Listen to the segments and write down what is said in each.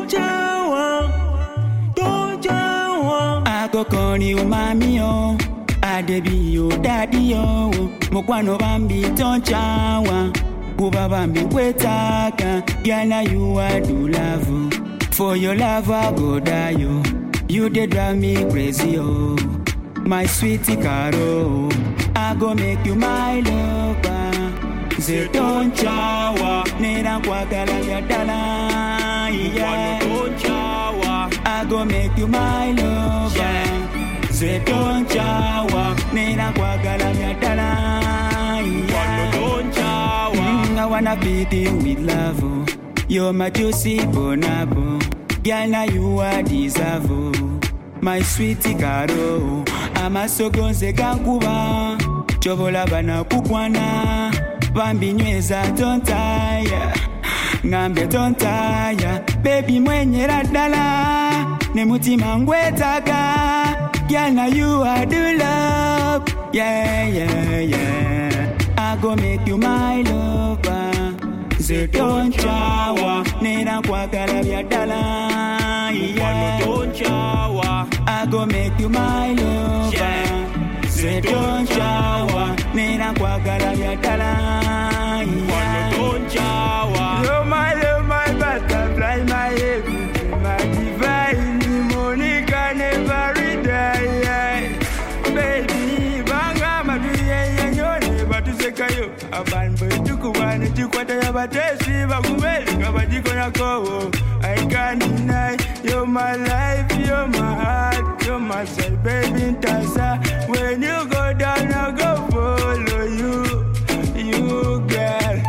I go call you mommy oh, I dey be your daddy oh. Mokwano bambi don't chawa, Uba bambi wetaka. Girl now you I do love oh. For your love I go die oh. You dey drive me crazy oh. My sweetie Caro, I go make you my lover. Say don't chawa, nina kwa kala ya dala, yeah. Don't chawa, I go make you my lover. Yeah. Say don't chawa, nina kwa kala ya dala, yeah. Don't chawa, I wanna beat you with love. Oh. You're my juicy bonabo, girl now you are deserve. Oh. My sweetie Caro, amasogonze gankuba, chobola bana kukwana, bambi nyweza don't tire, ngambe don't tire, baby mwenye radala, ne mutima ngwetaka, girl now you are the love, yeah, yeah, yeah, I go make you my lover, say don't chawa, nina kwa kalabia dala, yeah, don't chawa, I go make you my lover. Yeah. Say don't shower, nina kwa garaya dala. Don't shower. You're my love, my butterfly, my everything, my divine. Monica never die. Baby, banga maduye nyone batuseka yo. Abanbo tukubane tukwata ya batesi bakumeli kabajiko nako. I can't deny you're my life, you're my heart, you're my soul, baby Tasa. When you go down, I'll go follow you girl.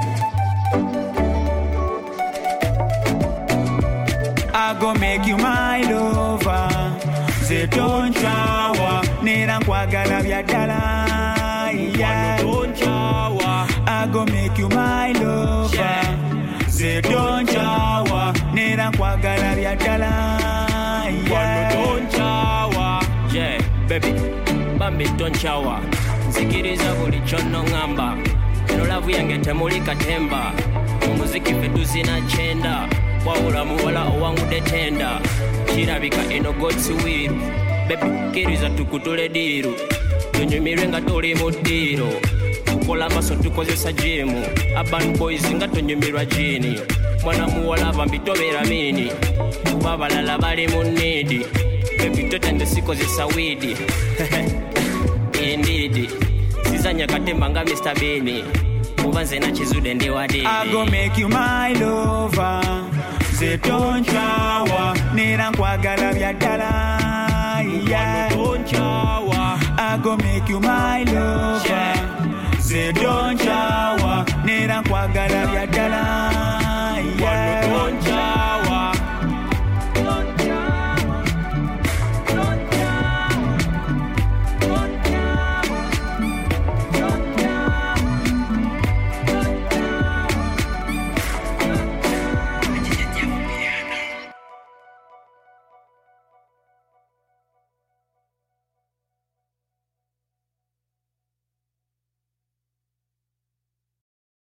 I go make you my lover. Say don't shower, nina kwa gala vya dala, yeah. Don't shower, I go make you my lover. Yeah. Say don't shower, nina kwa gala ya dala, yeah. Don't shower, yeah, baby, bambi don't shower. Zikiriza buli chono ngamba, eno lavu yange temulika temba. Muziki fetu zina chenda, wawula muwala owangu detenda. Chirabika eno gotsi wiru, baby kiriza tukutule diru. Tunyumirwe nga tuli mudiro. Kola maso tukozesa jimu, Urban Boys nga tonyumirwa jini. Mwana muwala bambi tobera mini, babalala bali mu need. Baby totende sikozesa weed. Indeed, sizanya katemba nga Mr. Beanie. Mubanze na chizude ndi wadi. I go make you my lover. Say don't shower, nina kwa gala vya dala, yeah. Don't shower, I go make you my lover. Yeah. Say don't shower, nina kwa gala vya dala.